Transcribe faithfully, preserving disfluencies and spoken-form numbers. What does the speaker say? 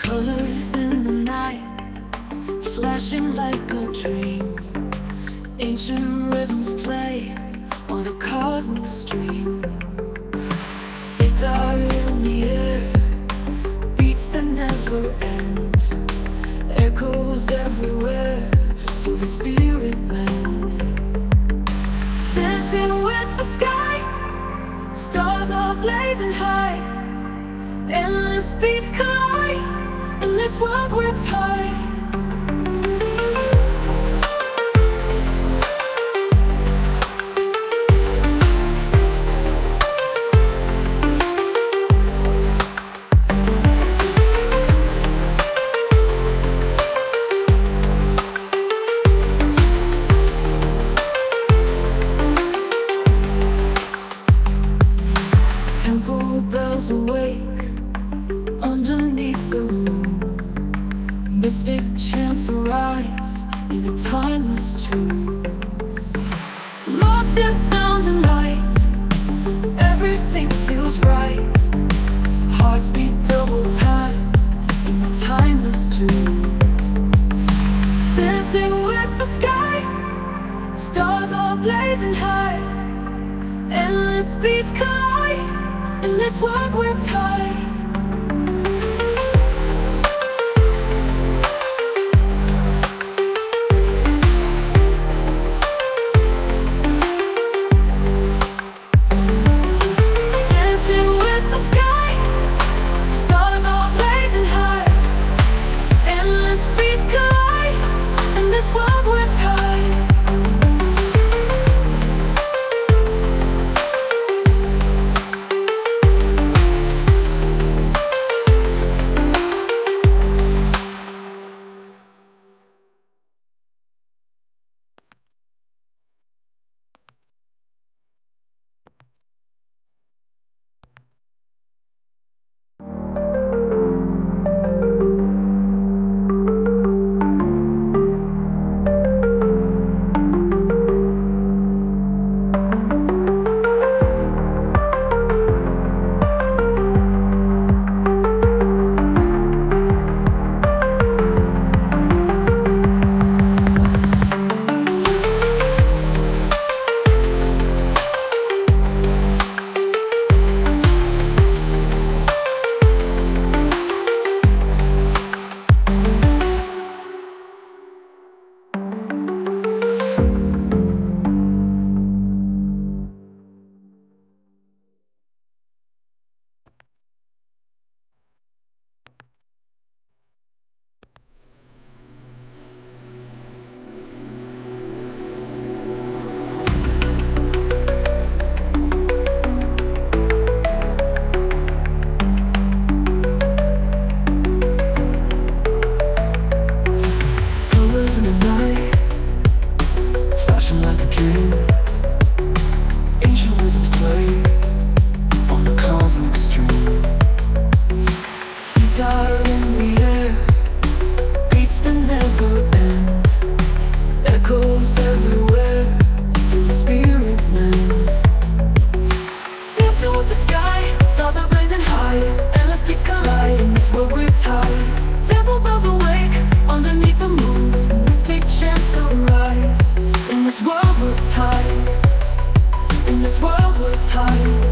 Colors in the night, flashing like a dream. Ancient rhythms play on a cosmic stream. Sitar in the air, beats that never end. Echoes everywhere, feel the spirit mend. Dancing with the sky, stars are blazing high. Endless beats collide in this world we're tied. Temple bells awake underneath the moon. Mystic chants arise in a timeless tune. Lost in sound and light, everything feels right. Hearts beat double time in the timeless tune. Dancing with the sky, stars are blazing high. Endless beats collide in this world we're tied. Dancing with the sky, stars are blazing high. Endless beats collide in this world we're tied. Temple bells awake underneath the moon. Mystic chants arise in this world we're tied. In this world we're tied.